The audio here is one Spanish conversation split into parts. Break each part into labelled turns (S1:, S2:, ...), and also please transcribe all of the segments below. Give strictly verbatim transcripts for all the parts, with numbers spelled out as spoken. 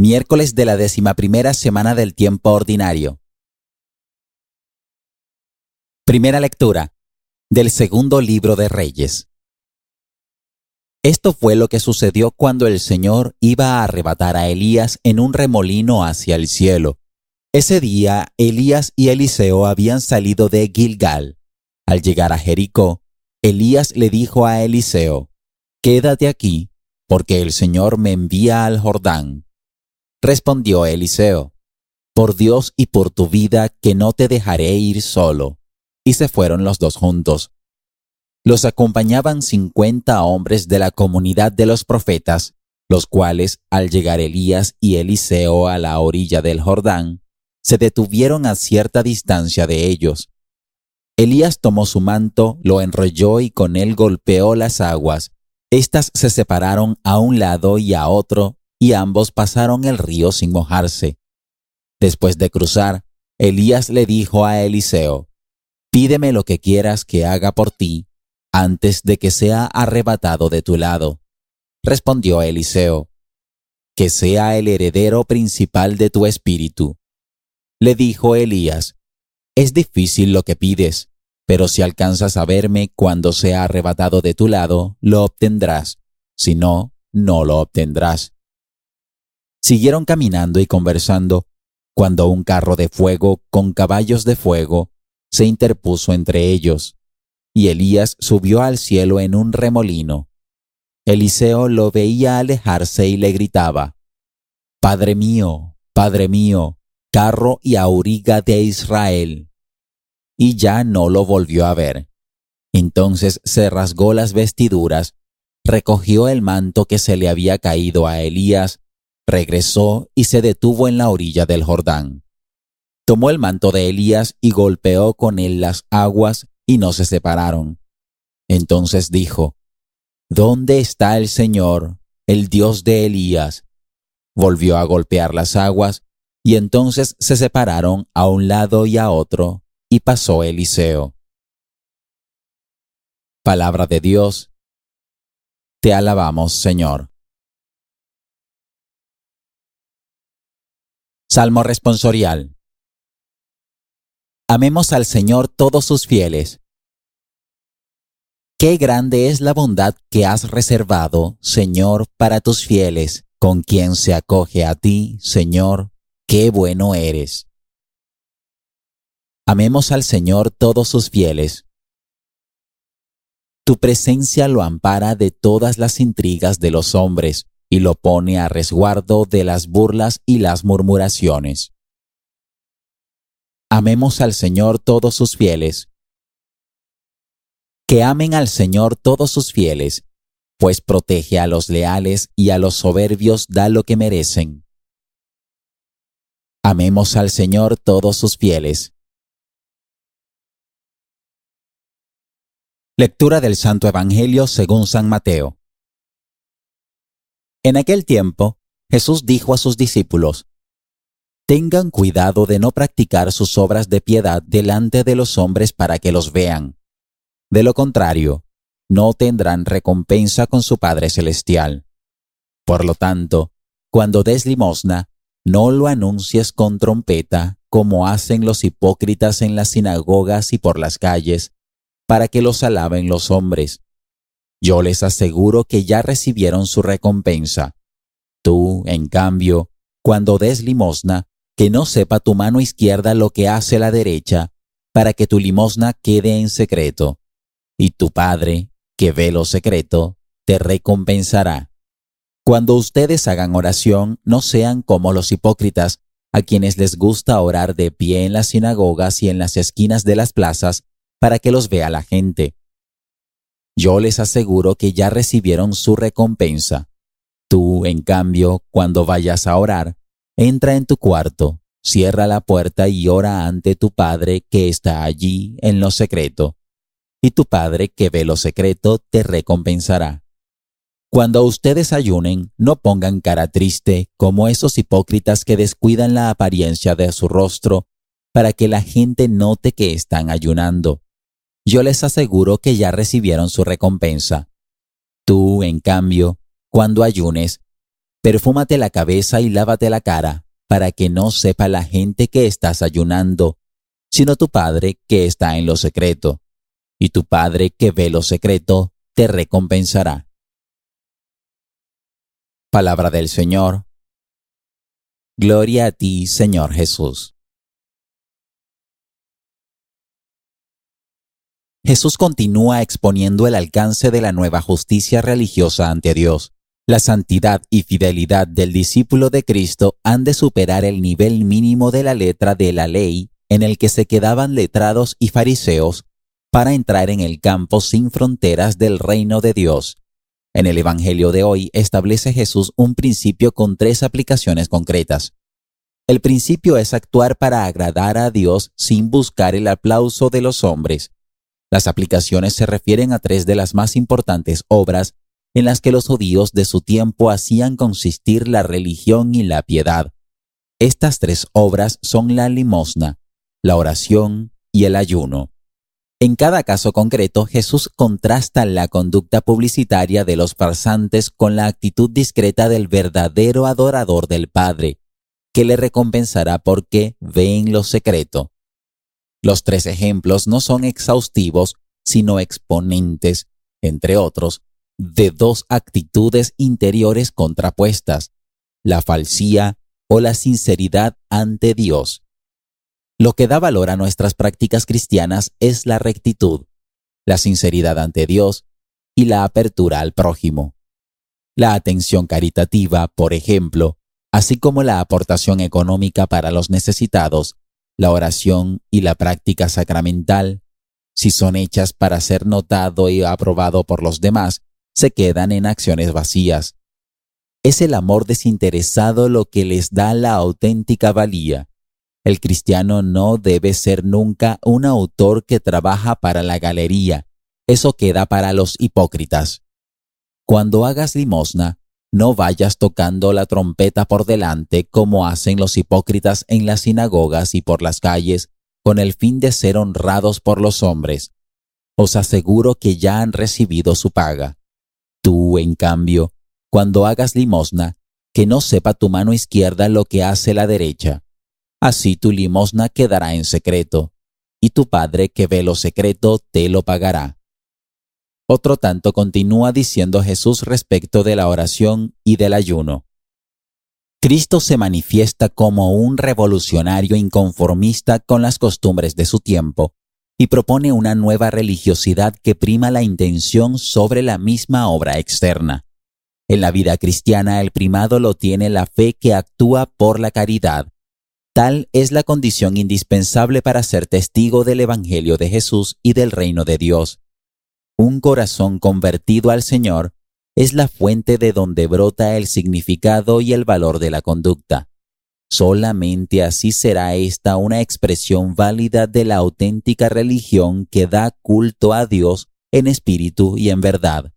S1: Miércoles de la decimaprimera semana del tiempo ordinario. Primera lectura del segundo libro de Reyes. Esto fue lo que sucedió cuando el Señor iba a arrebatar a Elías en un remolino hacia el cielo. Ese día, Elías y Eliseo habían salido de Gilgal. Al llegar a Jericó, Elías le dijo a Eliseo: «Quédate aquí, porque el Señor me envía al Jordán». Respondió Eliseo: «Por Dios y por tu vida que no te dejaré ir solo». Y se fueron los dos juntos. Los acompañaban cincuenta hombres de la comunidad de los profetas, los cuales, al llegar Elías y Eliseo a la orilla del Jordán, se detuvieron a cierta distancia de ellos. Elías tomó su manto, lo enrolló y con él golpeó las aguas. Estas se separaron a un lado y a otro, y ambos pasaron el río sin mojarse. Después de cruzar, Elías le dijo a Eliseo: «Pídeme lo que quieras que haga por ti, antes de que sea arrebatado de tu lado». Respondió Eliseo: «Que sea el heredero principal de tu espíritu». Le dijo Elías: «Es difícil lo que pides, pero si alcanzas a verme cuando sea arrebatado de tu lado, lo obtendrás. Si no, no lo obtendrás». Siguieron caminando y conversando, cuando un carro de fuego con caballos de fuego se interpuso entre ellos, y Elías subió al cielo en un remolino. Eliseo lo veía alejarse y le gritaba: «Padre mío, Padre mío, carro y auriga de Israel». Y ya no lo volvió a ver. Entonces se rasgó las vestiduras, recogió el manto que se le había caído a Elías, regresó y se detuvo en la orilla del Jordán. Tomó el manto de Elías y golpeó con él las aguas, y no se separaron. Entonces dijo: «¿Dónde está el Señor, el Dios de Elías?» Volvió a golpear las aguas, y entonces se separaron a un lado y a otro, y pasó Eliseo. Palabra de Dios. Te alabamos, Señor. Salmo responsorial. Amemos al Señor todos sus fieles. Qué grande es la bondad que has reservado, Señor, para tus fieles, con quien se acoge a ti, Señor, qué bueno eres. Amemos al Señor todos sus fieles. Tu presencia lo ampara de todas las intrigas de los hombres, y lo pone a resguardo de las burlas y las murmuraciones. Amemos al Señor todos sus fieles. Que amen al Señor todos sus fieles, pues protege a los leales y a los soberbios da lo que merecen. Amemos al Señor todos sus fieles. Lectura del Santo Evangelio según San Mateo. En aquel tiempo, Jesús dijo a sus discípulos: «Tengan cuidado de no practicar sus obras de piedad delante de los hombres para que los vean. De lo contrario, no tendrán recompensa con su Padre Celestial. Por lo tanto, cuando des limosna, no lo anuncies con trompeta, como hacen los hipócritas en las sinagogas y por las calles, para que los alaben los hombres. Yo les aseguro que ya recibieron su recompensa. Tú, en cambio, cuando des limosna, que no sepa tu mano izquierda lo que hace la derecha, para que tu limosna quede en secreto. Y tu Padre, que ve lo secreto, te recompensará. Cuando ustedes hagan oración, no sean como los hipócritas, a quienes les gusta orar de pie en las sinagogas y en las esquinas de las plazas, para que los vea la gente. Yo les aseguro que ya recibieron su recompensa. Tú, en cambio, cuando vayas a orar, entra en tu cuarto, cierra la puerta y ora ante tu Padre que está allí en lo secreto. Y tu Padre que ve lo secreto te recompensará. Cuando ustedes ayunen, no pongan cara triste como esos hipócritas que descuidan la apariencia de su rostro para que la gente note que están ayunando. Yo les aseguro que ya recibieron su recompensa. Tú, en cambio, cuando ayunes, Perfúmate la cabeza y lávate la cara, para que no sepa la gente que estás ayunando, sino tu Padre que está en lo secreto, y tu Padre que ve lo secreto te recompensará. Palabra del Señor. Gloria a ti, Señor Jesús. Jesús continúa exponiendo el alcance de la nueva justicia religiosa ante Dios. La santidad y fidelidad del discípulo de Cristo han de superar el nivel mínimo de la letra de la ley en el que se quedaban letrados y fariseos para entrar en el campo sin fronteras del reino de Dios. En el Evangelio de hoy establece Jesús un principio con tres aplicaciones concretas. El principio es actuar para agradar a Dios sin buscar el aplauso de los hombres. Las aplicaciones se refieren a tres de las más importantes obras en las que los judíos de su tiempo hacían consistir la religión y la piedad. Estas tres obras son la limosna, la oración y el ayuno. En cada caso concreto, Jesús contrasta la conducta publicitaria de los farsantes con la actitud discreta del verdadero adorador del Padre, que le recompensará porque ve en lo secreto. Los tres ejemplos no son exhaustivos, sino exponentes, entre otros, de dos actitudes interiores contrapuestas, la falsía o la sinceridad ante Dios. Lo que da valor a nuestras prácticas cristianas es la rectitud, la sinceridad ante Dios y la apertura al prójimo. La atención caritativa, por ejemplo, así como la aportación económica para los necesitados, la oración y la práctica sacramental, si son hechas para ser notado y aprobado por los demás, se quedan en acciones vacías. Es el amor desinteresado lo que les da la auténtica valía. El cristiano no debe ser nunca un autor que trabaja para la galería. Eso queda para los hipócritas. Cuando hagas limosna, no vayas tocando la trompeta por delante como hacen los hipócritas en las sinagogas y por las calles, con el fin de ser honrados por los hombres. Os aseguro que ya han recibido su paga. Tú, en cambio, cuando hagas limosna, que no sepa tu mano izquierda lo que hace la derecha. Así tu limosna quedará en secreto, y tu Padre que ve lo secreto te lo pagará. Otro tanto continúa diciendo Jesús respecto de la oración y del ayuno. Cristo se manifiesta como un revolucionario inconformista con las costumbres de su tiempo y propone una nueva religiosidad que prima la intención sobre la misma obra externa. En la vida cristiana el primado lo tiene la fe que actúa por la caridad. Tal es la condición indispensable para ser testigo del Evangelio de Jesús y del reino de Dios. Un corazón convertido al Señor es la fuente de donde brota el significado y el valor de la conducta. Solamente así será esta una expresión válida de la auténtica religión que da culto a Dios en espíritu y en verdad.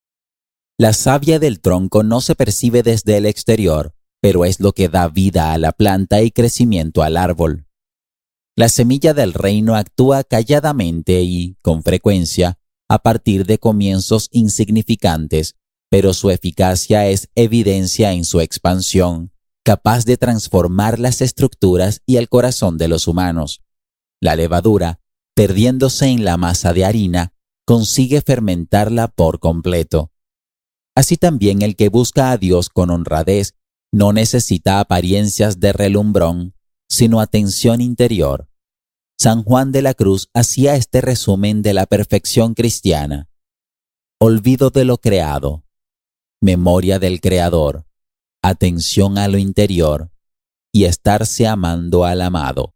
S1: La savia del tronco no se percibe desde el exterior, pero es lo que da vida a la planta y crecimiento al árbol. La semilla del reino actúa calladamente y, con frecuencia, a partir de comienzos insignificantes, pero su eficacia es evidencia en su expansión, capaz de transformar las estructuras y el corazón de los humanos. La levadura, perdiéndose en la masa de harina, consigue fermentarla por completo. Así también el que busca a Dios con honradez no necesita apariencias de relumbrón, sino atención interior. San Juan de la Cruz hacía este resumen de la perfección cristiana. Olvido de lo creado, memoria del Creador, atención a lo interior y estarse amando al amado.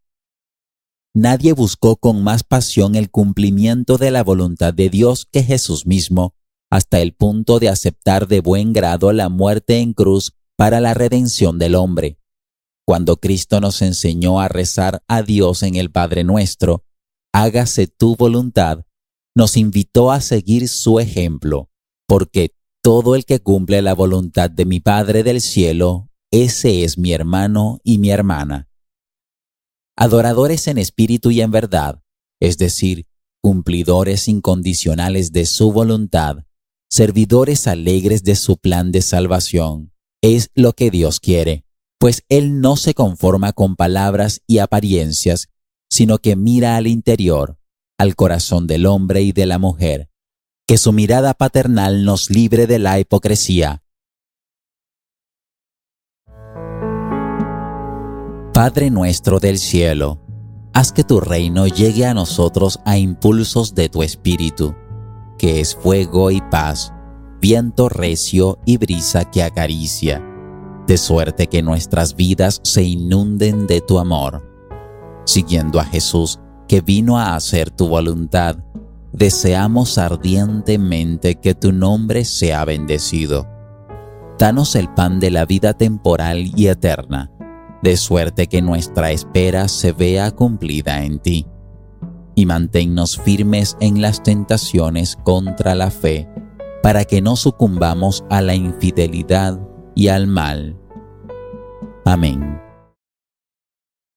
S1: Nadie buscó con más pasión el cumplimiento de la voluntad de Dios que Jesús mismo, hasta el punto de aceptar de buen grado la muerte en cruz para la redención del hombre. Cuando Cristo nos enseñó a rezar a Dios en el Padre Nuestro, hágase tu voluntad, nos invitó a seguir su ejemplo, porque todo el que cumple la voluntad de mi Padre del cielo, ese es mi hermano y mi hermana. Adoradores en espíritu y en verdad, es decir, cumplidores incondicionales de su voluntad, servidores alegres de su plan de salvación, Es lo que Dios quiere, pues Él no se conforma con palabras y apariencias, sino que mira al interior, al corazón del hombre y de la mujer. Que su mirada paternal nos libre de la hipocresía. Padre nuestro del cielo, haz que tu reino llegue a nosotros a impulsos de tu espíritu, que es fuego y paz, viento recio y brisa que acaricia, de suerte que nuestras vidas se inunden de tu amor. Siguiendo a Jesús, que vino a hacer tu voluntad, deseamos ardientemente que tu nombre sea bendecido. Danos el pan de la vida temporal y eterna, de suerte que nuestra espera se vea cumplida en ti. Y manténnos firmes en las tentaciones contra la fe, para que no sucumbamos a la infidelidad y al mal. Amén.